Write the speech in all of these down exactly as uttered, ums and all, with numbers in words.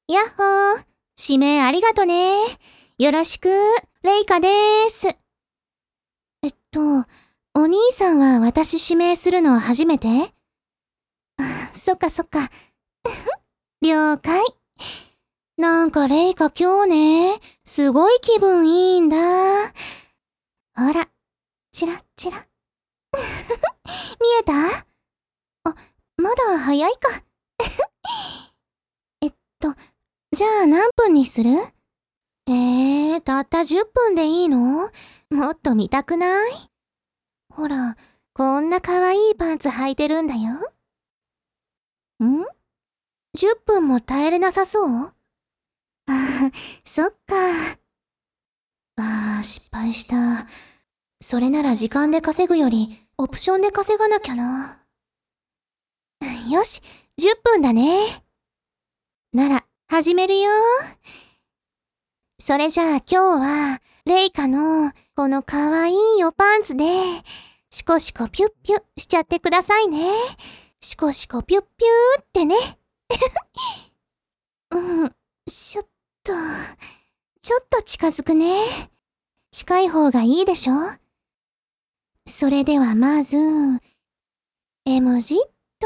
やっほー。指名ありがとね。よろしく、レイカでーす。えっと、お兄さんは私指名するの初めて？あ、そっかそっか。了解。なんかレイカ今日ね、すごい気分いいんだ。ほら、チラッチラ。見えた？あ、まだ早いか。えっと、じゃあ何分にする？えー、たったじゅっぷんでいいの？もっと見たくない？ほら、こんな可愛いパンツ履いてるんだよ。ん？ じゅっ 分も耐えれなさそう？ああ、そっか。ああ、失敗した。それなら時間で稼ぐより、オプションで稼がなきゃな。よし、じゅっぷんだね。なら、始めるよ。それじゃあ今日は、レイカの、この可愛いおパンツで、シコシコピュッピュしちゃってくださいね。シコシコピュッピューってね。うん、ちょっと、ちょっと近づくね。近い方がいいでしょ？それではまず、エム 字っと。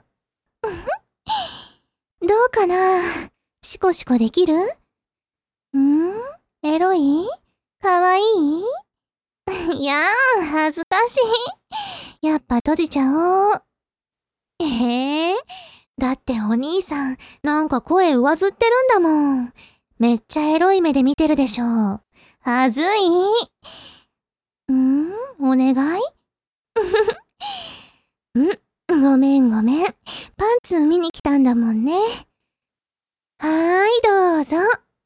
どうかな？シコシコできる？ん？エロい？かわいい？いやー、恥ずかしい。やっぱ閉じちゃおう。ええー、だってお兄さん、なんか声上ずってるんだもん。めっちゃエロい目で見てるでしょ。はずい。んー、お願い？ん、ごめんごめん。パンツ見に来たんだもんね。はーい、どうぞ。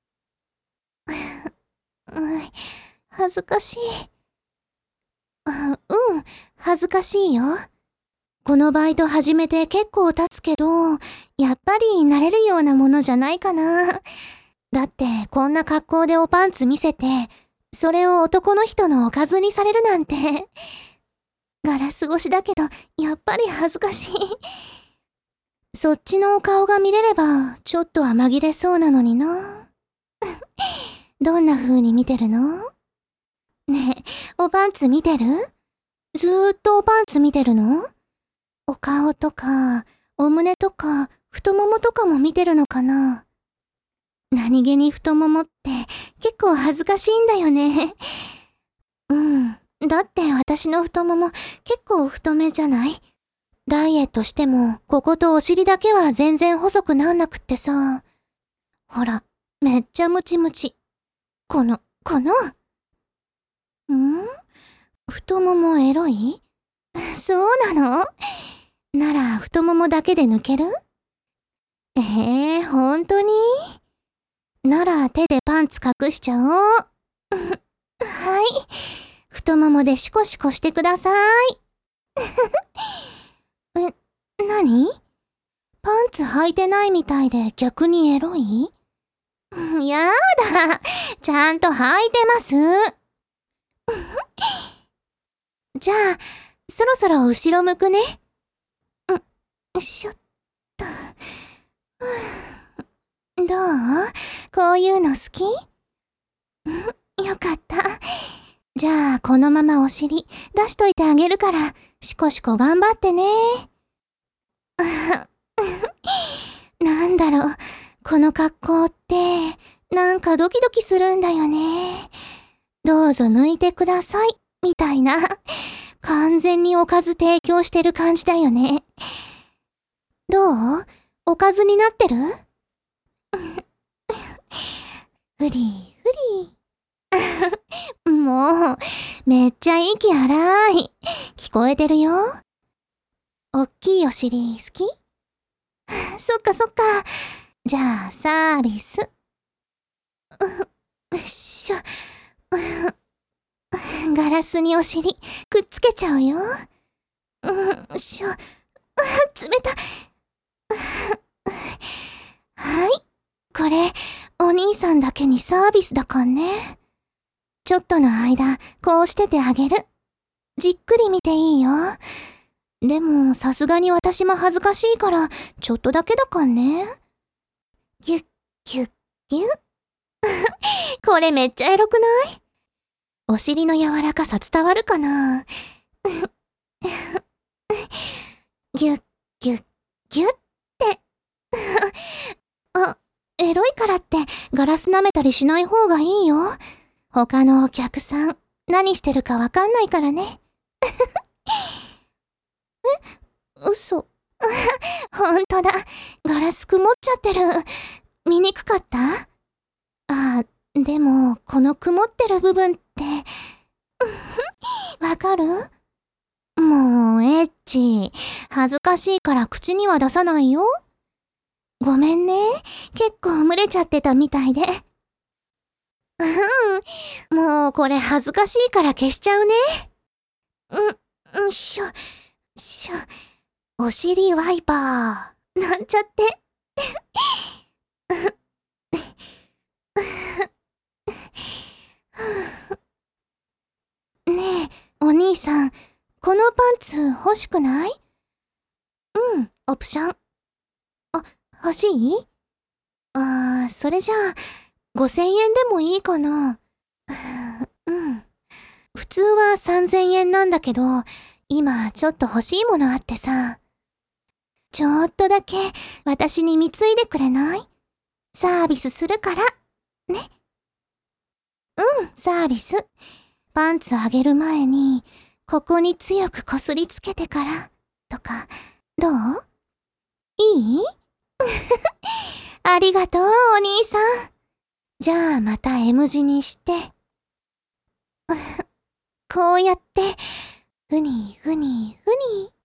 恥ずかしい。あ、うん、恥ずかしいよ。このバイト始めて結構経つけど、やっぱり慣れるようなものじゃないかな。だってこんな格好でおパンツ見せて、それを男の人のおかずにされるなんて。ガラス越しだけど、やっぱり恥ずかしい。そっちのお顔が見れれば、ちょっとは紛れそうなのにな。どんな風に見てるの？ねえ、おパンツ見てる？ずーっとおパンツ見てるの？お顔とか、お胸とか、太ももとかも見てるのかな？何気に太ももって結構恥ずかしいんだよね。うん。だって私の太もも結構太めじゃない？ダイエットしてもこことお尻だけは全然細くなんなくってさ。ほら、めっちゃムチムチ。この、この。ん？太ももエロい？そうなの？なら太ももだけで抜ける？ええー、ほんとに？なら手でパンツ隠しちゃおう。はい。太ももでシコシコしてください。え、なに？パンツ履いてないみたいで逆にエロい？やだ。ちゃんと履いてます。じゃあ、そろそろ後ろ向くね。よいしょっと。どう？こういうの好き？よかった。じゃあ、このままお尻出しといてあげるから、シコシコ頑張ってね。なんだろう、この格好って、なんかドキドキするんだよね。どうぞ抜いてください、みたいな。完全におかず提供してる感じだよね。どう？おかずになってる？ふりふり。もう、めっちゃ息荒い。聞こえてるよ。おっきいお尻好き？そっかそっか。じゃあサービス。よっしょ。ガラスにお尻くっつけちゃうよ。よっしょ。冷た。はい。これ、お兄さんだけにサービスだかんね。ちょっとの間、こうしててあげる。じっくり見ていいよ。でも、さすがに私も恥ずかしいから、ちょっとだけだかんね。ぎゅっキュッキュッ。これめっちゃエロくない？お尻の柔らかさ伝わるかな？ギュッギュッギュッって。あ、エロいからってガラス舐めたりしない方がいいよ。他のお客さん、何してるかわかんないからね。え？嘘。ほんとだ。ガラス曇っちゃってる。見にくかった？あ、でも、この曇ってる部分って、わかる？もう、エッチ。恥ずかしいから口には出さないよ。ごめんね。結構蒸れちゃってたみたいで。うん。もうこれ恥ずかしいから消しちゃうね。うん、んしょ、しょ。お尻ワイパー。なんちゃって。ねえ、お兄さん、このパンツ欲しくない？うん、オプション。あ、欲しい？あー、それじゃあ、ごせんえんでもいいかな。うん。普通はさんぜんえんなんだけど、今ちょっと欲しいものあってさ。ちょっとだけ私に貢いでくれない？サービスするから。ね。うん、サービス。パンツあげる前に、ここに強くこすりつけてから、とか、どう？いい？ありがとう、お兄さん。じゃあまた エム 字にして。こうやって、ふにふにふにって。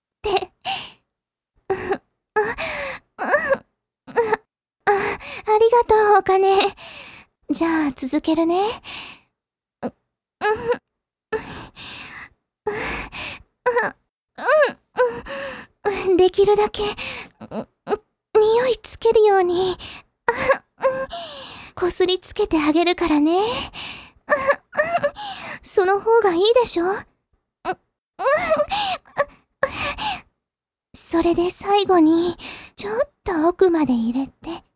あ、あ、ありがとう、お金。じゃあ続けるね。できるだけ、匂いつけるように、こすりつけてあげるからね。その方がいいでしょ？それで最後に、ちょっと奥まで入れて。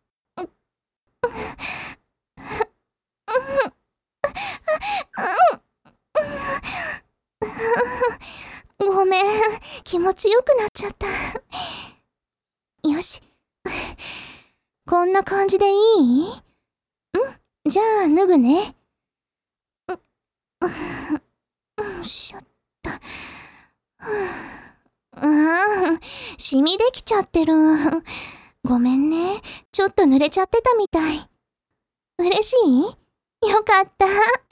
ごめん、気持ちよくなっちゃった。よし。こんな感じでいい？ん？じゃあ脱ぐね。ん、しょっと。うん、シミできちゃってる。ごめんね。ちょっと濡れちゃってたみたい。嬉しい？よかった。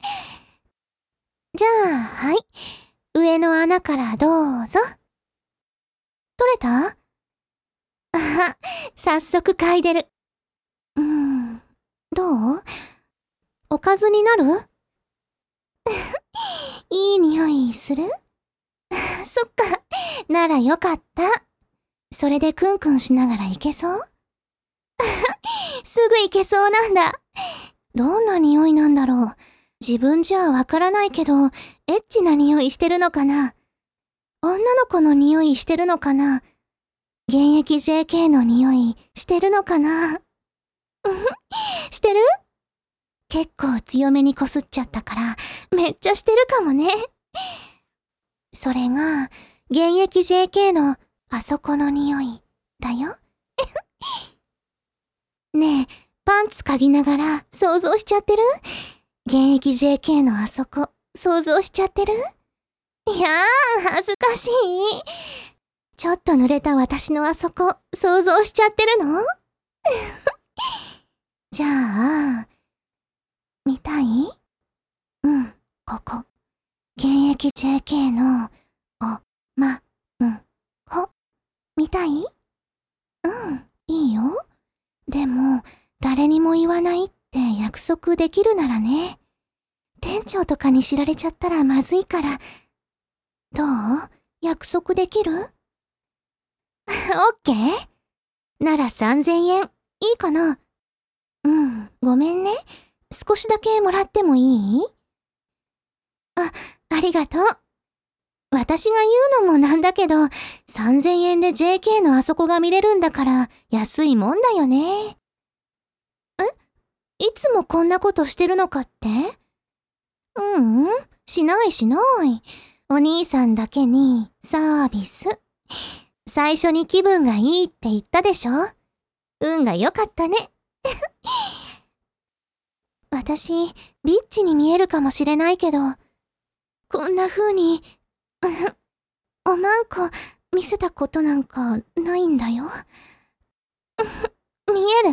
じゃあ、はい。上の穴からどうぞ。取れた？あ、早速嗅いでる。うーん、どう？おかずになる？いい匂いする？そっか。ならよかった。それでクンクンしながらいけそう？すぐいけそうなんだ。どんな匂いなんだろう。自分じゃわからないけど、エッチな匂いしてるのかな？女の子の匂いしてるのかな？現役 ジェーケー の匂いしてるのかな？してる？結構強めにこすっちゃったから、めっちゃしてるかもね。それが、現役 ジェーケー のあそこの匂いだよ。ねえ、パンツ嗅ぎながら想像しちゃってる？現役 ジェーケー のあそこ、想像しちゃってる？いやー、恥ずかしい。ちょっと濡れた私のあそこ、想像しちゃってるの？じゃあ、見たい？うん、ここ。現役 ジェーケー の、お、ま、ん、こ。見たい？うん、いいよ。でも、誰にも言わないって約束できるならね。店長とかに知られちゃったらまずいから。どう？約束できる？オッケー？ならさんぜんえん、いいかな？うん、ごめんね。少しだけもらってもいい？あ、ありがとう。私が言うのもなんだけど、さんぜんえんで ジェーケー のあそこが見れるんだから安いもんだよね。え？ いつもこんなことしてるのかって？ううん、しないしない。お兄さんだけにサービス。最初に気分がいいって言ったでしょ？運が良かったね。私、ビッチに見えるかもしれないけど、こんな風に、おまんこ見せたことなんかないんだよ。見える？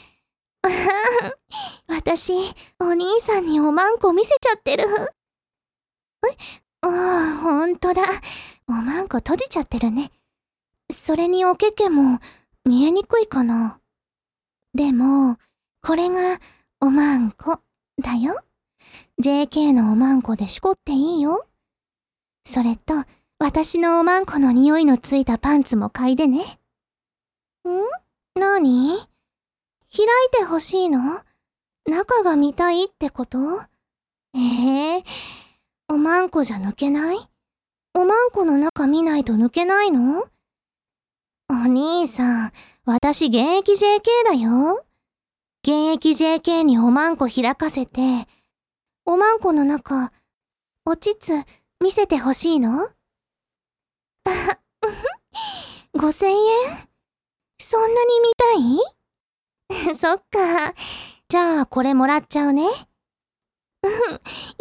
私、お兄さんにおまんこ見せちゃってる。え？ああ、ほんとだ。おまんこ閉じちゃってるね。それにおけけも見えにくいかな。でも、これがおまんこだよ。ジェーケー のおまんこでしこっていいよ。それと、私のおまんこの匂いのついたパンツも嗅いでね。ん？なに？開いてほしいの？中が見たいってこと？ええー、おまんこじゃ抜けない？おまんこの中見ないと抜けないの？お兄さん、私現役 ジェーケー だよ。現役 ジェーケー におまんこ開かせて、おまんこの中、おちつ見せてほしいの？あ、ごせんえん？そんなに見たい？そっか。じゃあこれもらっちゃうね。うん、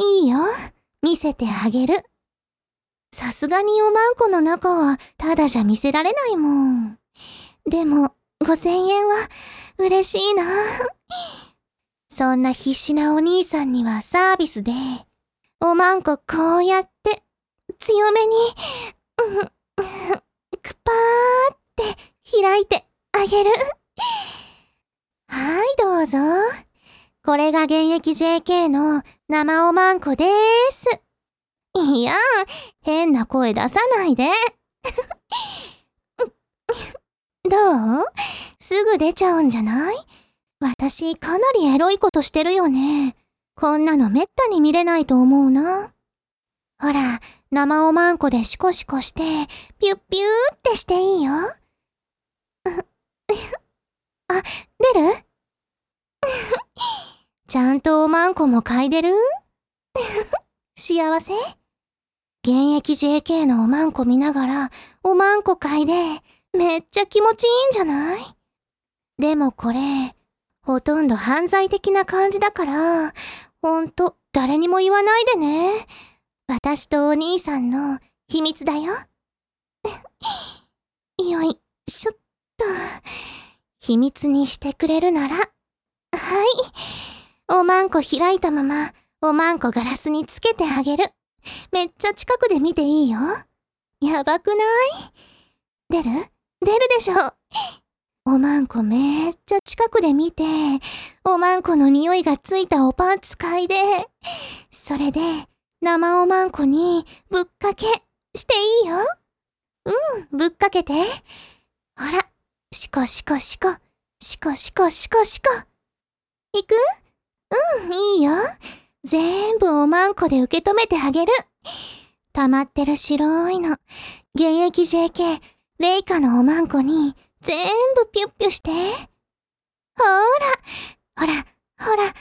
いいよ。見せてあげる。さすがにおまんこの中はただじゃ見せられないもん。でもごせんえんは嬉しいな。そんな必死なお兄さんにはサービスで、おまんここうやって強めに、うん、くぱーって開いてあげる。はい、どうぞ。これが現役 ジェーケー の生おまんこでーす。いや、変な声出さないで。どう？すぐ出ちゃうんじゃない？私かなりエロいことしてるよね。こんなのめったに見れないと思うな。ほら、生おまんこでシコシコして、ピュッピューってしていいよ。あ、出る？ちゃんとおまんこも嗅いでる？幸せ？現役 ジェーケー のおまんこ見ながら、おまんこ嗅いで、めっちゃ気持ちいいんじゃない？でもこれ、ほとんど犯罪的な感じだから、ほんと誰にも言わないでね。私とお兄さんの秘密だよ。よいしょっと。秘密にしてくれるなら。はい。おまんこ開いたまま、おまんこガラスにつけてあげる。めっちゃ近くで見ていいよ。やばくない？出る？出るでしょ。おまんこめっちゃ近くで見て、おまんこの匂いがついたおパンツ嗅いで、それで生おまんこにぶっかけしていいよ。うん、ぶっかけて。ほら、シコシコシコ、シコシコシコシコ。いく？うん、いいよ。全部おまんこで受け止めてあげる。溜まってる白いの。現役 ジェーケー、レイカのおまんこに全部ピュッピュして。ほら、ほら、ほら、ほら。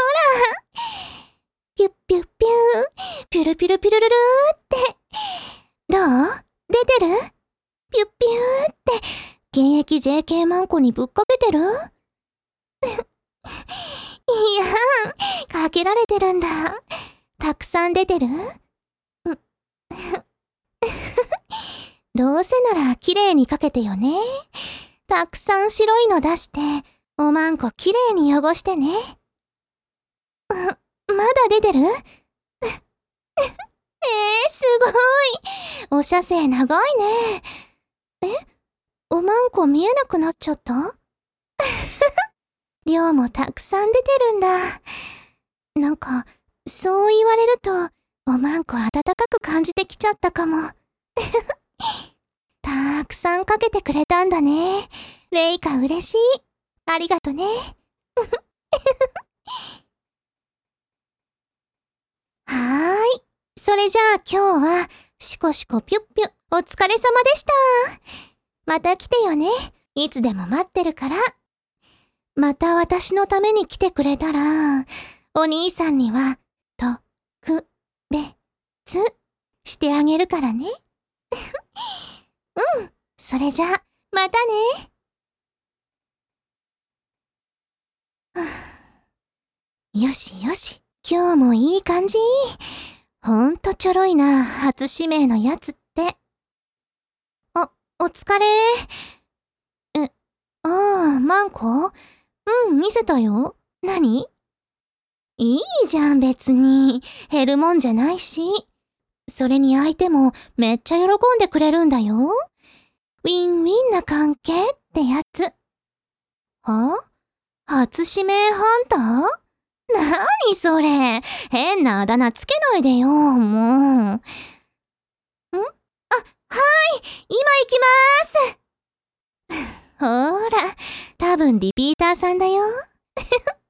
ピュッピュッピュー、ピュルピュルピュルルルーって。どう？出てる？ピュッピューって、現役 ジェーケー マンコにぶっかけてる？いや、かけられてるんだ。たくさん出てる？どうせなら綺麗にかけてよね。たくさん白いの出して、おまんこ綺麗に汚してね。まだ出てる？えー、すごい。お射精長いね。え？おまんこ見えなくなっちゃった？量もたくさん出てるんだ。なんか、そう言われると、おまんこ温かく感じてきちゃったかも。たくさんかけてくれたんだね。レイカ嬉しい。ありがとね。はーい。それじゃあ今日は、シコシコピュッピュ、お疲れ様でした。また来てよね。いつでも待ってるから。 また私のために来てくれたら、お兄さんには、と、く、べ、つ、してあげるからね。うん、それじゃ、またね。よしよし、今日もいい感じ。ほんとちょろいな、初指名のやつって。お、お疲れ。え、ああ、マンコ？うん、見せたよ。何？いいじゃん別に。減るもんじゃないし。それに相手もめっちゃ喜んでくれるんだよ。ウィンウィンな関係ってやつ。は？初指名ハンター？なにそれ。変なあだ名つけないでよ、もう。ん？あ、はーい、今行きまーす。ほーら、多分リピーターさんだよ。